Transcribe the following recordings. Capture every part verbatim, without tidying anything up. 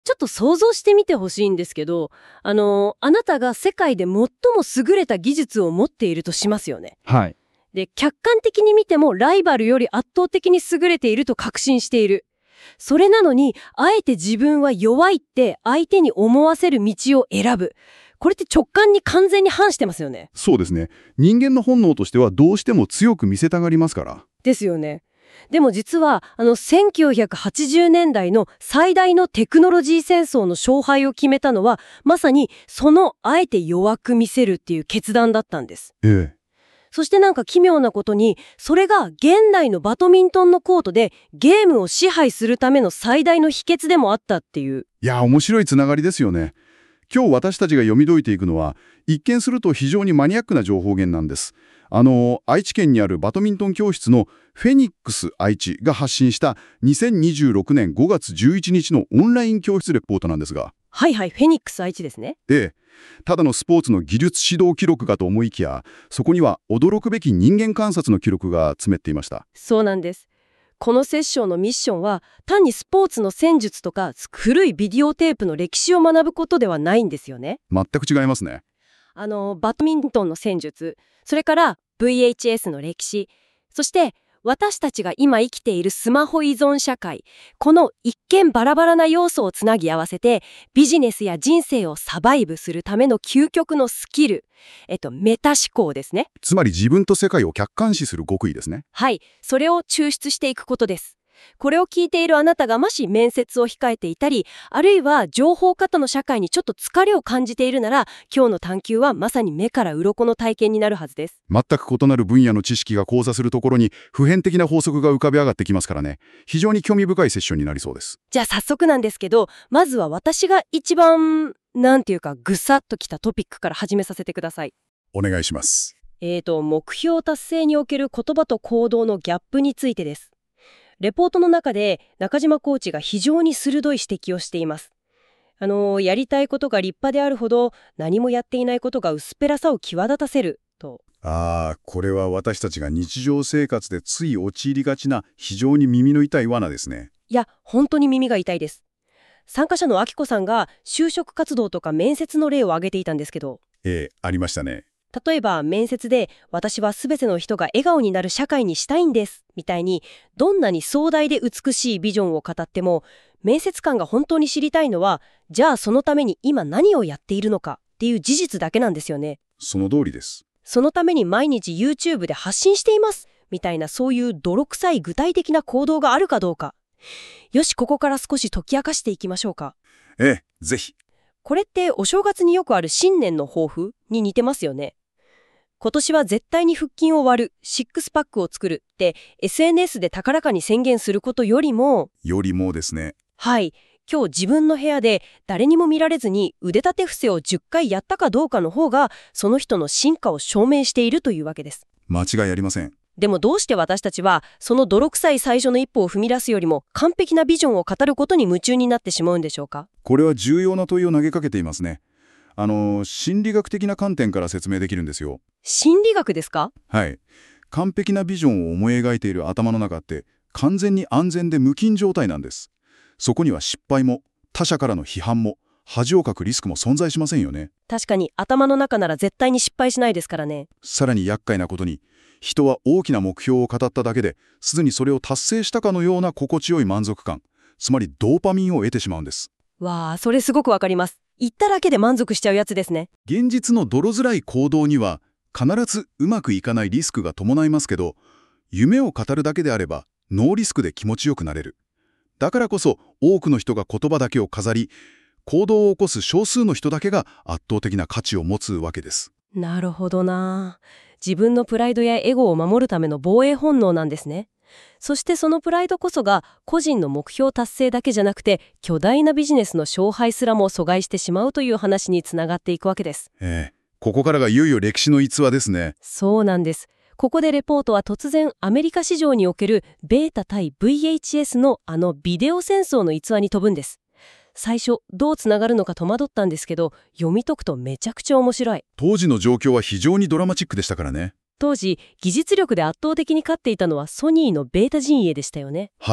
ちょっと想像してみてほしいんですけど、あの、あなたが世界で最も優れた技術を持っているとしますよね。 はい。 で、客観的に見てもライバルより圧倒的に優れていると確信している。それなのに、あえて自分は弱いって相手に思わせる道を選ぶ。これって直感に完全に反してますよね。 そうですね。人間の本能としてはどうしても強く見せたがりますから。 ですよね。でも実は、あの、せんきゅうひゃくはちじゅうねんだいの最大のテクノロジー戦争の勝敗を決めたのは、まさにそのあえて弱く見せるっていう決断だったんです。 ええ。 そしてなんか奇妙なことに、それが現代のバドミントンのコートでゲームを支配するための最大の秘訣でもあったっていう。 いや、面白いつながりですよね。今日私たちが読み解いていくのは、一見すると非常にマニアックな情報源なんです。あの、愛知県にあるバドミントン教室のフェニックス愛知が発信したにせんにじゅうろくねんごがつじゅういちにちのオンライン教室レポートなんですが。 はいはい、フェニックス愛知ですね。 ええ。ただのスポーツの技術指導記録かと思いきや、そこには驚くべき人間観察の記録が詰めっていました。 そうなんです。このセッションのミッションは、単にスポーツの戦術とか古いビデオテープの歴史を学ぶことではないんですよね。 全く違いますね。 あの、バドミントンの戦術、それから ブイエイチエス の歴史、そして私たちが今生きているスマホ依存社会、この一見バラバラな要素をつなぎ合わせて、ビジネスや人生をサバイブするための究極のスキル、えっと、メタ思考ですね。 つまり自分と世界を客観視する極意ですね。 はい、それを抽出していくことです。これを聞いているあなたがもし面接を控えていたり、あるいは情報過多の社会にちょっと疲れを感じているなら、今日の探求はまさに目から鱗の体験になるはずです。 全く異なる分野の知識が交差するところに普遍的な法則が浮かび上がってきますからね。非常に興味深いセッションになりそうです。 じゃあ早速なんですけど、まずは私が一番、なんていうかぐさっときたトピックから始めさせてください。 お願いします。 えーと、目標達成における言葉と行動のギャップについてです。レポートの中で中島コーチが非常に鋭い指摘をしています。あのやりたいことが立派であるほど何もやっていないことが薄っぺらさを際立たせると。 ああ、これは私たちが日常生活でつい陥りがちな非常に耳の痛い罠ですね。 いや、本当に耳が痛いです。参加者のあきこさんが就職活動とか面接の例を挙げていたんですけど、 ええ、ありましたね。 例えば面接で私は全ての人が笑顔になる社会にしたいんですみたいに、どんなに壮大で美しいビジョンを語っても、面接官が本当に知りたいのは、じゃあそのために今何をやっているのかっていう事実だけなんですよね。 その通りです。 そのために毎日 YouTube で発信していますみたいな、そういう泥臭い具体的な行動があるかどうか。よし、ここから少し解き明かしていきましょうか。 ええ、ぜひ。 これってお正月によくある新年の抱負に似てますよね。今年は絶対に腹筋を割る、シックスパックを作るって エスエヌエス で高らかに宣言することよりも、 よりもですね。 はい、今日自分の部屋で誰にも見られずに腕立て伏せをじゅっかいやったかどうかの方が、その人の進化を証明しているというわけです。 間違いありません。 でもどうして私たちはその泥臭い最初の一歩を踏み出すよりも完璧なビジョンを語ることに夢中になってしまうんでしょうか。 これは重要な問いを投げかけていますね。あの、心理学的な観点から説明できるんですよ。 心理学ですか？ はい。完璧なビジョンを思い描いている頭の中って完全に安全で無菌状態なんです。そこには失敗も他者からの批判も恥をかくリスクも存在しませんよね。 確かに頭の中なら絶対に失敗しないですからね。 さらに厄介なことに、人は大きな目標を語っただけですでにそれを達成したかのような心地よい満足感、つまりドーパミンを得てしまうんです。 わあ、それすごくわかります。言っただけで満足しちゃうやつですね。 現実の泥づらい行動には必ずうまくいかないリスクが伴いますけど、夢を語るだけであればノーリスクで気持ちよくなれる。だからこそ多くの人が言葉だけを飾り、行動を起こす少数の人だけが圧倒的な価値を持つわけです。 なるほどな。自分のプライドやエゴを守るための防衛本能なんですね。そしてそのプライドこそが個人の目標達成だけじゃなくて、巨大なビジネスの勝敗すらも阻害してしまうという話につながっていくわけです。 ええ、ここからがいよいよ歴史の逸話ですね。 そうなんです。ここでレポートは突然アメリカ市場におけるベータ対 ブイエイチエス のあのビデオ戦争の逸話に飛ぶんです。最初どうつながるのか戸惑ったんですけど、読み解くとめちゃくちゃ面白い。 当時の状況は非常にドラマチックでしたからね。 当時技術力で圧倒的に勝っていたのはソニーのベータ陣営でしたよね。 はい。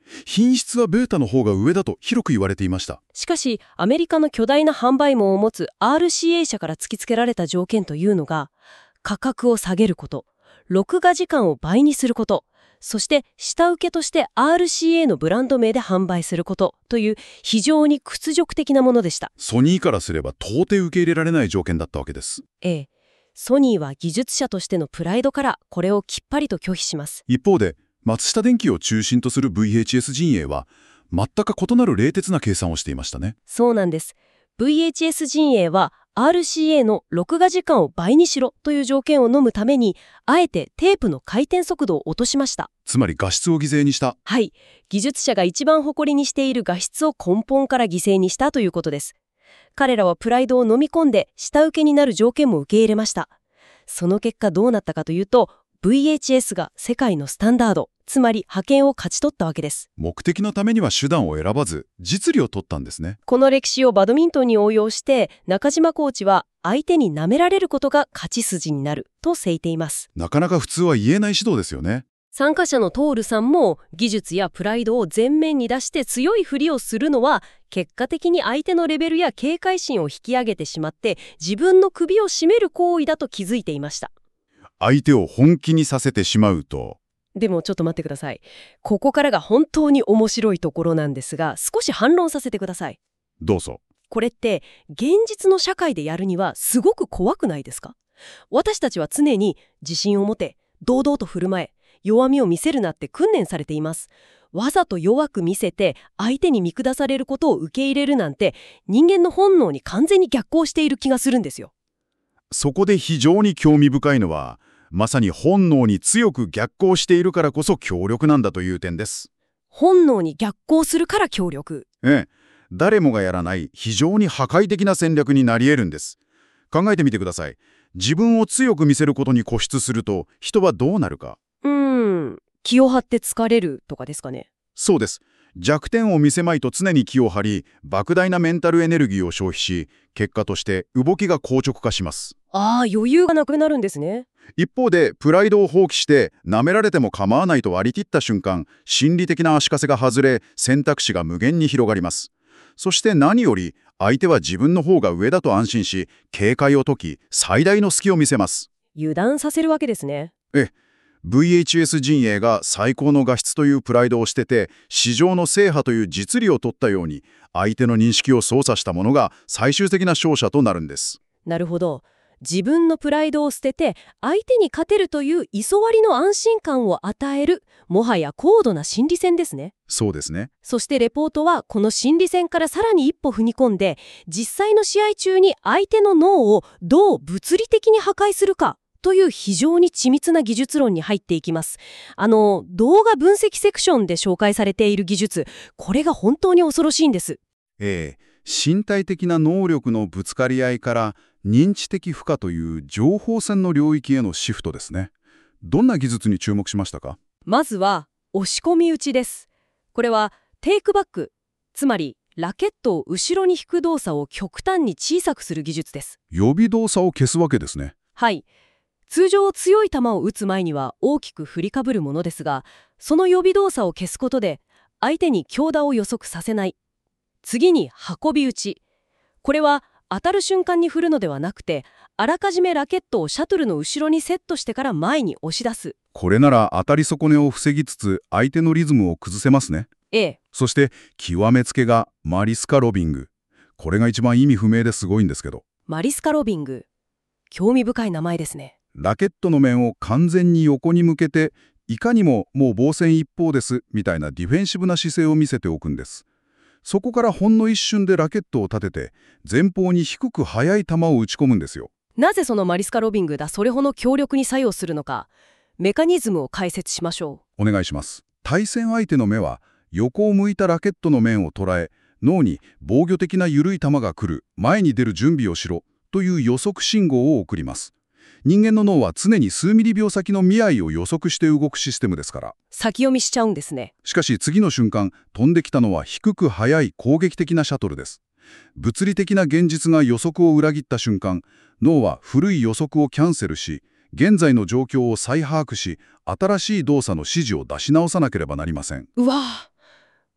品質はベータの方が上だと広く言われていました。 しかし、アメリカの巨大な販売網を持つ アールシーエー 社から突きつけられた条件というのが、価格を下げること、録画時間を倍にすること、そして下請けとして アールシーエー のブランド名で販売することという非常に屈辱的なものでした。 ソニーからすれば到底受け入れられない条件だったわけです。 ええ。ソニーは技術者としてのプライドからこれをきっぱりと拒否します。 一方で、松下電器を中心とする ブイエイチエス 陣営は、全く異なる冷徹な計算をしていましたね。 そうなんです。ブイエイチエス 陣営は アールシーエー の録画時間を倍にしろという条件を飲むために、あえてテープの回転速度を落としました。 つまり画質を犠牲にした。 はい。技術者が一番誇りにしている画質を根本から犠牲にしたということです。彼らはプライドを飲み込んで下請けになる条件も受け入れました。その結果どうなったかというと、ブイエイチエス が世界のスタンダード、つまり覇権を勝ち取ったわけです。 目的のためには手段を選ばず、実利を取ったんですね。 この歴史をバドミントンに応用して、中島コーチは相手に舐められることが勝ち筋になると説いています。 なかなか普通は言えない指導ですよね。 参加者のトールさんも技術やプライドを前面に出して強いふりをするのは、結果的に相手のレベルや警戒心を引き上げてしまって自分の首を絞める行為だと気づいていました。 相手を本気にさせてしまうと。 でもちょっと待ってください。ここからが本当に面白いところなんですが、少し反論させてください。 どうぞ。 これって現実の社会でやるにはすごく怖くないですか？私たちは常に自信を持て、堂々と振る舞え、弱みを見せるなって訓練されています。わざと弱く見せて相手に見下されることを受け入れるなんて、人間の本能に完全に逆行している気がするんですよ。 そこで非常に興味深いのは、まさに本能に強く逆行しているからこそ強力なんだという点です。 本能に逆行するから強力。 ええ、誰もがやらない非常に破壊的な戦略になり得るんです。考えてみてください。自分を強く見せることに固執すると人はどうなるか。 うーん、気を張って疲れるとかですかね。 そうです。弱点を見せまいと常に気を張り、莫大なメンタルエネルギーを消費し、結果として動きが硬直化します。 ああ、余裕がなくなるんですね。 一方で、プライドを放棄して舐められても構わないと割り切った瞬間、心理的な足かせが外れ、選択肢が無限に広がります。そして何より、相手は自分の方が上だと安心し、警戒を解き、最大の隙を見せます。 油断させるわけですね。 ええ、ブイエイチエス 陣営が最高の画質というプライドを捨てて、市場の制覇という実利を取ったように、相手の認識を操作したものが最終的な勝者となるんです。 なるほど。自分のプライドを捨てて相手に勝てるという居座りの安心感を与える、もはや高度な心理戦ですね。 そうですね。 そしてレポートはこの心理戦からさらに一歩踏み込んで、実際の試合中に相手の脳をどう物理的に破壊するかという非常に緻密な技術論に入っていきます。あの動画分析セクションで紹介されている技術、これが本当に恐ろしいんです。 ええ、身体的な能力のぶつかり合いから認知的負荷という情報戦の領域へのシフトですね。どんな技術に注目しましたか？ まずは押し込み打ちです。これはテイクバック、つまりラケットを後ろに引く動作を極端に小さくする技術です。 予備動作を消すわけですね。 はい。通常強い球を打つ前には大きく振りかぶるものですが、その予備動作を消すことで相手に強打を予測させない。次に運び打ち。これは当たる瞬間に振るのではなくて、あらかじめラケットをシャトルの後ろにセットしてから前に押し出す。 これなら当たり損ねを防ぎつつ相手のリズムを崩せますね。 ええ。 そして極めつけがマリスカロビング。これが一番意味不明ですごいんですけど。 マリスカロビング。興味深い名前ですね。 ラケットの面を完全に横に向けて、いかにももう防戦一方ですみたいなディフェンシブな姿勢を見せておくんです。そこからほんの一瞬でラケットを立てて、前方に低く速い球を打ち込むんですよ。 なぜそのマリスカロビングがそれほど強力に作用するのか、メカニズムを解説しましょう。お願いします。対戦相手の目は、横を向いたラケットの面を捉え、脳に防御的な緩い球が来る、前に出る準備をしろという予測信号を送ります。人間の脳は常に数ミリ秒先の未来を予測して動くシステムですから。 先読みしちゃうんですね。 しかし次の瞬間、飛んできたのは低く速い攻撃的なシャトルです。物理的な現実が予測を裏切った瞬間、脳は古い予測をキャンセルし、現在の状況を再把握し、新しい動作の指示を出し直さなければなりません。 うわぁ、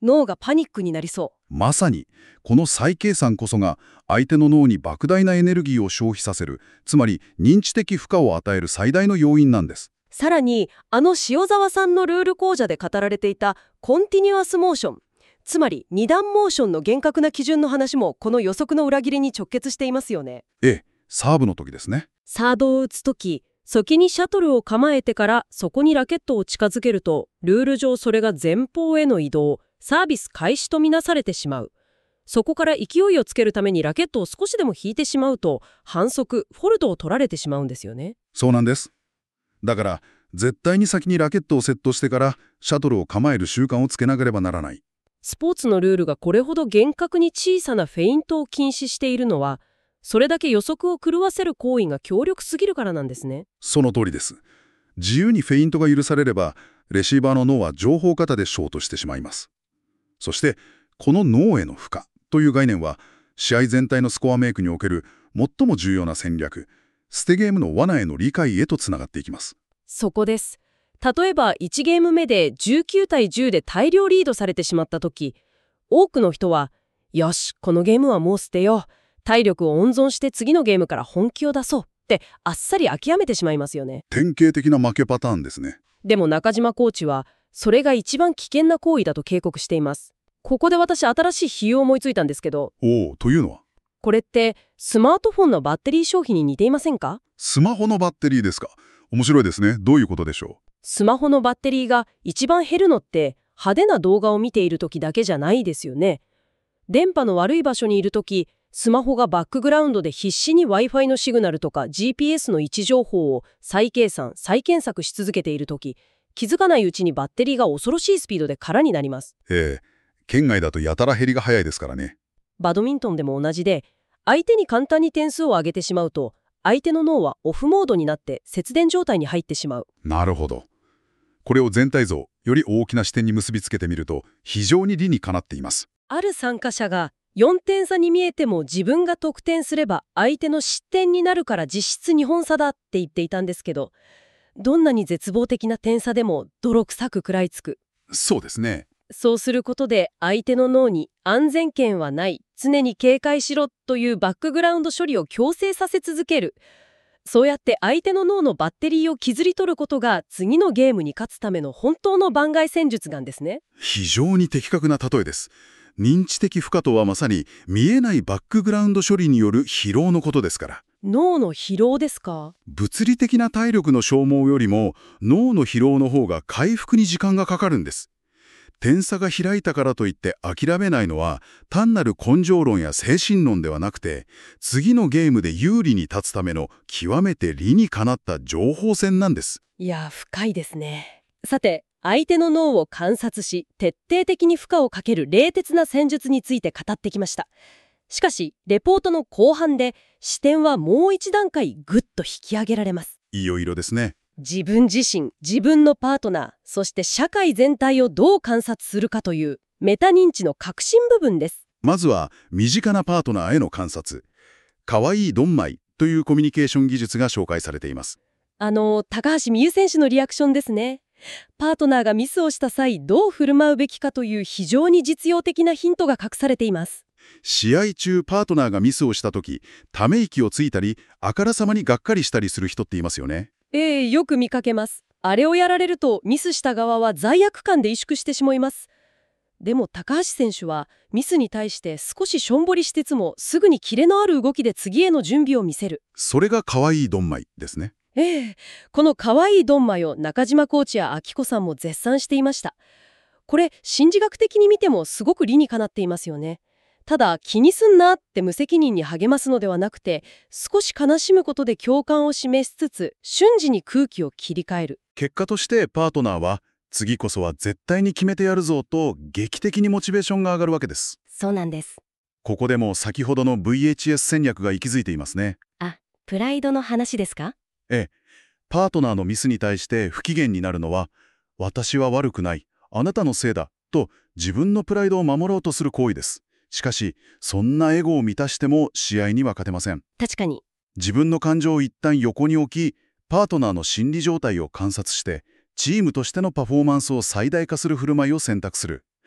脳がパニックになりそう。 まさに、この再計算こそが相手の脳に莫大なエネルギーを消費させる、つまり認知的負荷を与える最大の要因なんです。 さらに、あの塩沢さんのルール講座で語られていたコンティニュアスモーション、つまり二段モーションの厳格な基準の話もこの予測の裏切りに直結していますよね。 ええ、サーブの時ですね。 サードを打つとき、先にシャトルを構えてからそこにラケットを近づけると、ルール上それが前方への移動、サービス開始とみなされてしまう。そこから勢いをつけるためにラケットを少しでも引いてしまうと、反則、フォルトを取られてしまうんですよね。 そうなんです。だから、絶対に先にラケットをセットしてからシャトルを構える習慣をつけなければならない。 スポーツのルールがこれほど厳格に小さなフェイントを禁止しているのは、それだけ予測を狂わせる行為が強力すぎるからなんですね。 その通りです。自由にフェイントが許されれば、レシーバーの脳は情報過多でショートしてしまいます。そして、この脳への負荷という概念は、試合全体のスコアメイクにおける最も重要な戦略、捨てゲームの罠への理解へとつながっていきます。 そこです。例えばいちゲーム目でじゅうきゅうたいじゅうで大量リードされてしまったとき、多くの人は、よし、このゲームはもう捨てよう。体力を温存して次のゲームから本気を出そうってあっさり諦めてしまいますよね。 典型的な負けパターンですね。 でも中島コーチは、それが一番危険な行為だと警告しています。ここで私新しい比喩を思いついたんですけど、 おお、というのはこれってスマートフォンのバッテリー消費に似ていませんか？ スマホのバッテリーですか。面白いですね。どういうことでしょう。 スマホのバッテリーが一番減るのって派手な動画を見ている時だけじゃないですよね。電波の悪い場所にいる時、スマホがバックグラウンドで必死に Wi-Fi のシグナルとか ジーピーエス の位置情報を再計算、再検索し続けている時、気づかないうちにバッテリーが恐ろしいスピードで空になります。 ええ、県外だとやたら減りが早いですからね。 バドミントンでも同じで、相手に簡単に点数を上げてしまうと、相手の脳はオフモードになって節電状態に入ってしまう。 なるほど。これを全体像、より大きな視点に結びつけてみると、非常に理にかなっています。 ある参加者が、よんてん差に見えても自分が得点すれば相手の失点になるから実質にほん差だって言っていたんですけど、どんなに絶望的な点差でも泥臭く食らいつく。 そうですね。 そうすることで相手の脳に安全圏はない、常に警戒しろというバックグラウンド処理を強制させ続ける。そうやって相手の脳のバッテリーを削り取ることが次のゲームに勝つための本当の盤外戦術なんですね。 非常に的確な例えです。認知的負荷とはまさに見えないバックグラウンド処理による疲労のことですから。 脳の疲労ですか？ 物理的な体力の消耗よりも脳の疲労の方が回復に時間がかかるんです。点差が開いたからといって諦めないのは単なる根性論や精神論ではなくて、次のゲームで有利に立つための極めて理にかなった情報戦なんです。 いや、深いですね。さて、相手の脳を観察し徹底的に負荷をかける冷徹な戦術について語ってきました。しかしレポートの後半で視点はもう一段階ぐっと引き上げられます。 いよいよですね。 自分自身、自分のパートナー、そして社会全体をどう観察するかというメタ認知の核心部分です。 まずは身近なパートナーへの観察。かわいいドンマイというコミュニケーション技術が紹介されています。 あの高橋美優選手のリアクションですね。パートナーがミスをした際どう振る舞うべきかという非常に実用的なヒントが隠されています。 試合中パートナーがミスをした時、ため息をついたりあからさまにがっかりしたりする人っていますよね。 ええ、よく見かけます。あれをやられるとミスした側は罪悪感で萎縮してしまいます。でも高橋選手はミスに対して少ししょんぼりしつつもすぐにキレのある動きで次への準備を見せる。 それがかわいいドンマイですね。 ええ、この可愛いドンマイを中島コーチや明子さんも絶賛していました。これ心理学的に見てもすごく理にかなっていますよね。ただ気にすんなって無責任に励ますのではなくて、少し悲しむことで共感を示しつつ瞬時に空気を切り替える。 結果としてパートナーは次こそは絶対に決めてやるぞと劇的にモチベーションが上がるわけです。 そうなんです。 ここでも先ほどの ブイエイチエス 戦略が息づいていますね。 あ、プライドの話ですか？ ええ、パートナーのミスに対して不機嫌になるのは、私は悪くない、あなたのせいだと自分のプライドを守ろうとする行為です。しかし、そんなエゴを満たしても試合には勝てません。 確かに。 自分の感情を一旦横に置き、パートナーの心理状態を観察して、チームとしてのパフォーマンスを最大化する振る舞いを選択する。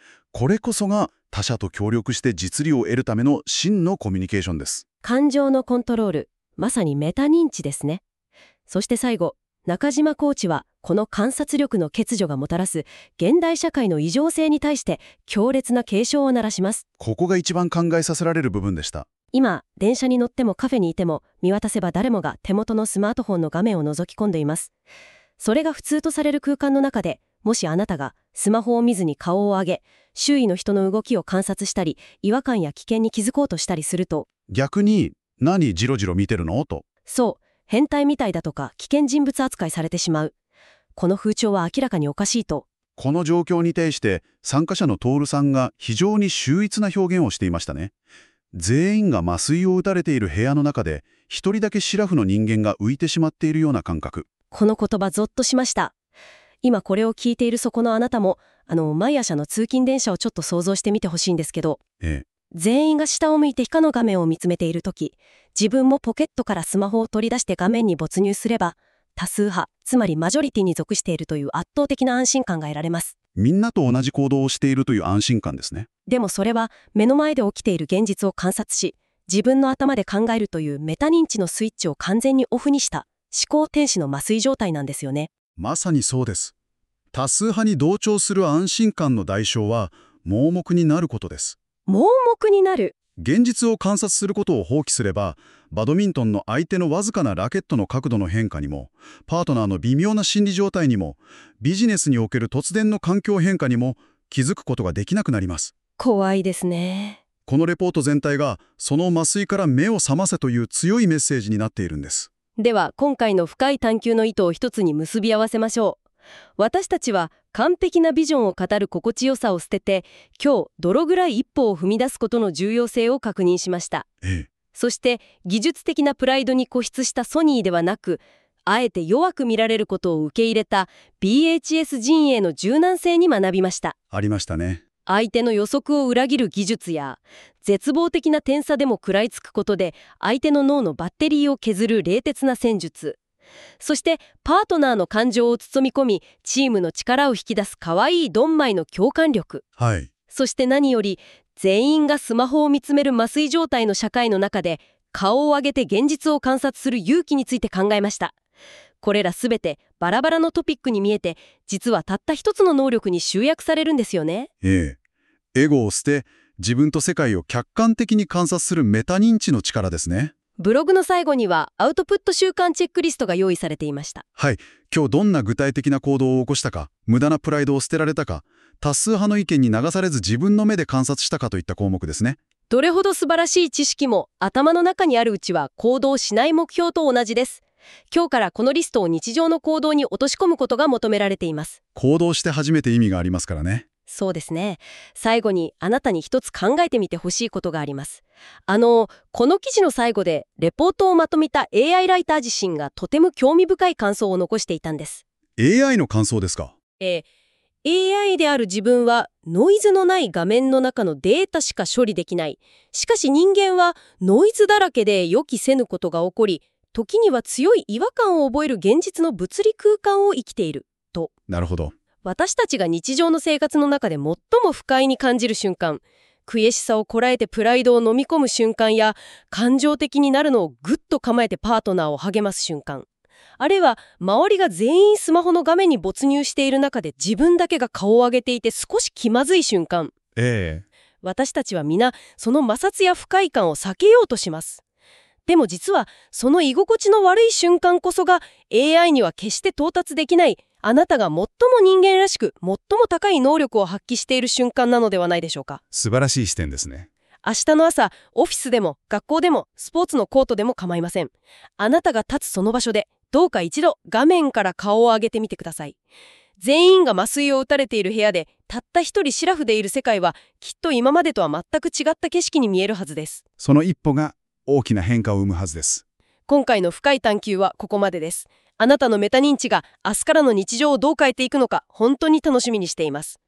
これこそが他者と協力して実利を得るための真のコミュニケーションです。 感情のコントロール、まさにメタ認知ですね。そして最後、中島コーチはこの観察力の欠如がもたらす現代社会の異常性に対して強烈な警鐘を鳴らします。 ここが一番考えさせられる部分でした。 今、電車に乗ってもカフェにいても見渡せば誰もが手元のスマートフォンの画面を覗き込んでいます。それが普通とされる空間の中で、もしあなたがスマホを見ずに顔を上げ、周囲の人の動きを観察したり、違和感や危険に気づこうとしたりすると、 逆に、何ジロジロ見てるのと。 そう、変態みたいだとか危険人物扱いされてしまう。この風潮は明らかにおかしいと。 この状況に対して参加者の徹さんが非常に秀逸な表現をしていましたね。全員が麻酔を打たれている部屋の中で一人だけシラフの人間が浮いてしまっているような感覚。 この言葉ゾッとしました。今これを聞いているそこのあなたも、あの毎朝の通勤電車をちょっと想像してみてほしいんですけど、 ええ、 全員が下を向いて下の画面を見つめているとき、自分もポケットからスマホを取り出して画面に没入すれば、多数派、つまりマジョリティに属しているという圧倒的な安心感が得られます。 みんなと同じ行動をしているという安心感ですね。 でもそれは目の前で起きている現実を観察し、自分の頭で考えるというメタ認知のスイッチを完全にオフにした思考停止の麻酔状態なんですよね。 まさにそうです。多数派に同調する安心感の代償は盲目になることです。 盲目になる。 現実を観察することを放棄すれば、バドミントンの相手のわずかなラケットの角度の変化にも、パートナーの微妙な心理状態にも、ビジネスにおける突然の環境変化にも気づくことができなくなります。 怖いですね。 このレポート全体がその麻酔から目を覚ませという強いメッセージになっているんです。 では今回の深い探求の意図を一つに結び合わせましょう。私たちは完璧なビジョンを語る心地よさを捨てて、今日どのぐらい一歩を踏み出すことの重要性を確認しました。 ええ、 そして技術的なプライドに固執したソニーではなく、あえて弱く見られることを受け入れた ビーエイチエス 陣営の柔軟性に学びました。 ありましたね。 相手の予測を裏切る技術や絶望的な点差でも食らいつくことで相手の脳のバッテリーを削る冷徹な戦術、そしてパートナーの感情を包み込みチームの力を引き出す可愛いドンマイの共感力、 はい。 そして何より全員がスマホを見つめる麻酔状態の社会の中で顔を上げて現実を観察する勇気について考えました。これらすべてバラバラのトピックに見えて、実はたった一つの能力に集約されるんですよね。 ええ。エゴを捨て、自分と世界を客観的に観察するメタ認知の力ですね。 ブログの最後にはアウトプット習慣チェックリストが用意されていました。 はい。今日どんな具体的な行動を起こしたか、無駄なプライドを捨てられたか、多数派の意見に流されず自分の目で観察したかといった項目ですね。 どれほど素晴らしい知識も頭の中にあるうちは行動しない目標と同じです。今日からこのリストを日常の行動に落とし込むことが求められています。 行動して初めて意味がありますからね。 そうですね。最後にあなたに一つ考えてみてほしいことがあります。あの、この記事の最後でレポートをまとめた エーアイ ライター自身がとても興味深い感想を残していたんです。 エーアイ の感想ですか？ えー、エーアイ である自分はノイズのない画面の中のデータしか処理できない。しかし人間はノイズだらけで予期せぬことが起こり、時には強い違和感を覚える現実の物理空間を生きていると。 なるほど。 私たちが日常の生活の中で最も不快に感じる瞬間、悔しさをこらえてプライドを飲み込む瞬間や、感情的になるのをぐっと構えてパートナーを励ます瞬間、あるいは周りが全員スマホの画面に没入している中で自分だけが顔を上げていて少し気まずい瞬間、 ええ。 私たちは皆その摩擦や不快感を避けようとします。でも実はその居心地の悪い瞬間こそが エーアイ には決して到達できない、あなたが最も人間らしく最も高い能力を発揮している瞬間なのではないでしょうか。 素晴らしい視点ですね。 明日の朝、オフィスでも学校でもスポーツのコートでも構いません。あなたが立つその場所でどうか一度画面から顔を上げてみてください。全員が麻酔を打たれている部屋でたった一人シラフでいる世界はきっと今までとは全く違った景色に見えるはずです。 その一歩が大きな変化を生むはずです。 今回の深い探求はここまでです。あなたのメタ認知が明日からの日常をどう変えていくのか本当に楽しみにしています。